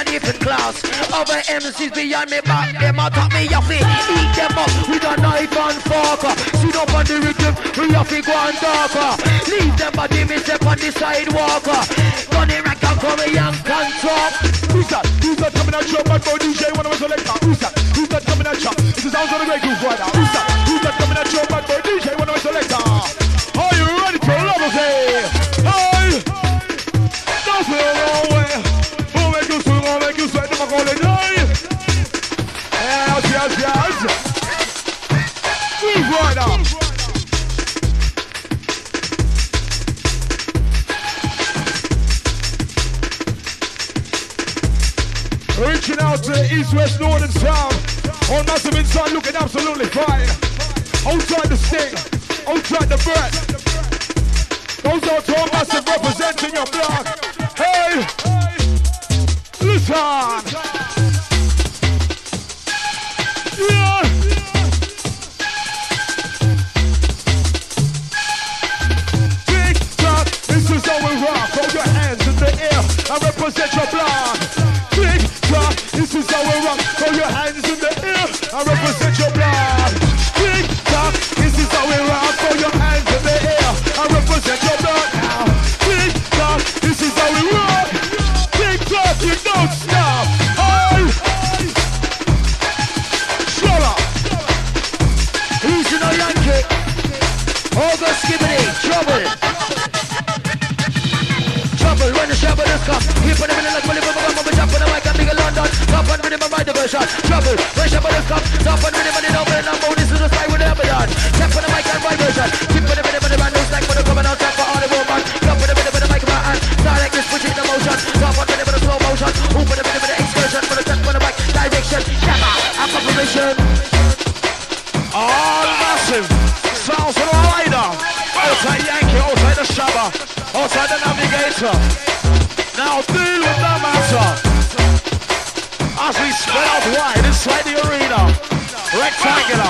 not even class. Other MCs behind me back, them a top me off it. Eat them up with a knife and fork. Sit up on the rhythm, we have to go and talk. Leave them body me step on the sidewalk. Tony Rack and come and can talk. Who's that? Who's that coming at you? Bad boy DJ, one of us selector. Who's that? Who's that coming at you? It's the sounds of the great groove right now. Who's that? Who's that coming at you? Bad boy DJ, one of us selector. Are you ready to love us? Hey! Don't feel the wrong way. We'll make you swing, we'll make you sweat. Never call it day. Yes, yes, yes. Groove right now. Reaching out to the east, west, north and south. All massive inside looking absolutely fine. Outside the sting, outside the breath. Goes out to all massive representing your block. Hey, listen. Yeah. Tick tock, this is how we rock. Hold your hands in the air and represent your block. This is how we rock. Throw your hands in the air and represent your blood. Tick tock. This is how we rock. Throw your hands in the air and represent your blood. Now, tick tock. This is how we rock. Tick tock. You don't stop. Hey, shut up. Who's in a Yankee? August Skibbity. Trouble. Trouble when the trouble is come. Keep on the middle like jump on the mic and big London. Top on rhythm and ride the version. Trouble, when Shabba come. Top on rhythm and the number and I'm this is the side with the evidence. Tap on the mic and ride version. Keep on the rhythm and the band knows like when they're coming out. Tap for all the woman. Top on the rhythm and the mic in my hand. Start like this, push it in the motion. Top on the rhythm and the slow motion. Open the rhythm and the excursion. For the tap on the mic, direction. Shabba, upper position. All massive. Sounds of the rider. Outside Yankee, outside the Shabba. Outside the navigator. Now deal with the matter. As we spread out wide inside the arena. Rectangular.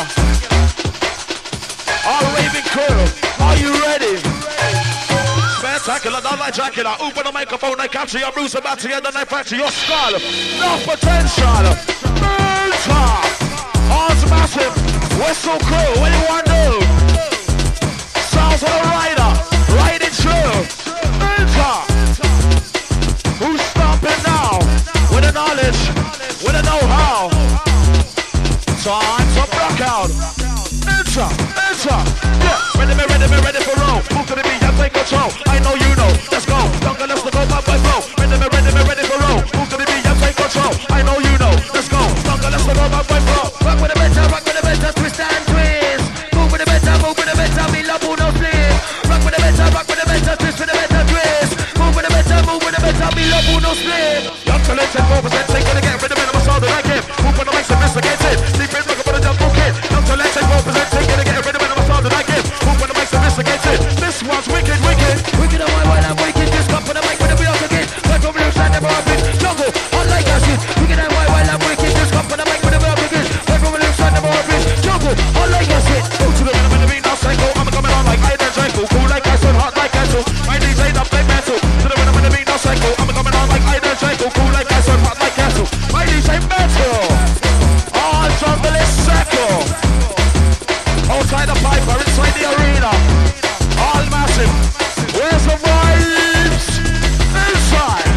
All raving crew. Are you ready? Spectacular, not like Dracula. Open the microphone, I capture your Bruce about to get the knife back to your skull. No potential. Mental. All's massive. Whistle crew, what do you want to do? Sounds of the rider. Riding through. Mental. Who's stopping now? With the knowledge, with the know-how. Time to rock out. Enter, enter. Yeah, ready for roll. Move to the beat and take control. I know you know. Let's go. Don't go, let's go, my boy, flow. Ready for roll. Move to the beat and take control. I know you know. Let's go. Don't go, let's go, my boy, flow. Rock with the better, twist and twist. Move with the better, me love who no split. Rock with the better, twist with the better twist. Move with the better, me love who no split. Young talent and 4%, take it again. Rhythm and I'm a sound that I give. Move when I make some investigated. Sleep in, rock up on the jump, okay. Young talent and 4%, take it again. Rhythm and I'm a sound that I give. Move when I make some investigated. This one's wicked, wicked. Wicked on my while I'm wicked. Just come for the mic with the wheels again. Right from the side, never a bit. Jungle, unlike us shit. Wicked on my while I'm wicked. Just come for the mic with the wheels again. Right from the side, never a bit. Jungle, unlike us shit. Go to the rhythm and the beat, now psycho. I'm coming on like I did Draco. Cool like I said, hot like I so. My DJ up like metal. To the rhythm and the beat, now psycho. I'm coming on like I did Draco. Cool like I said, hot like I so. My DJ metal. All jungle is circle. Outside the piper, inside the arena. All massive. Where's the vibes? Inside.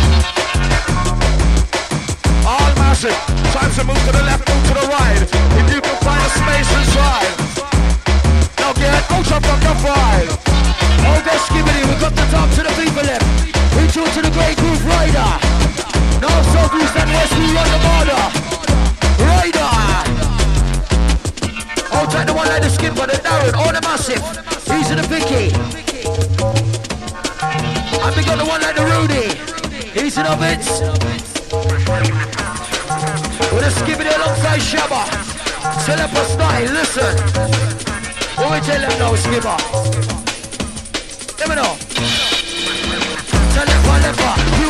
All massive. Time to move to the left, move to the right. If you can find a space inside. Now get ultra fucking fine. Oh, that's Skibbity. We got the top to the people left. Reach out to the great groove rider. North, south, east and west, we run the border. Rider. Outside the one like the Skipper, the Darren, all the massive. These are the Vicky. And we got the one like the Rudy. These are the bits. With a Skibbity alongside Shabba. Celebra style, listen. What we tell them now, Skipper? Let me know. Tell them,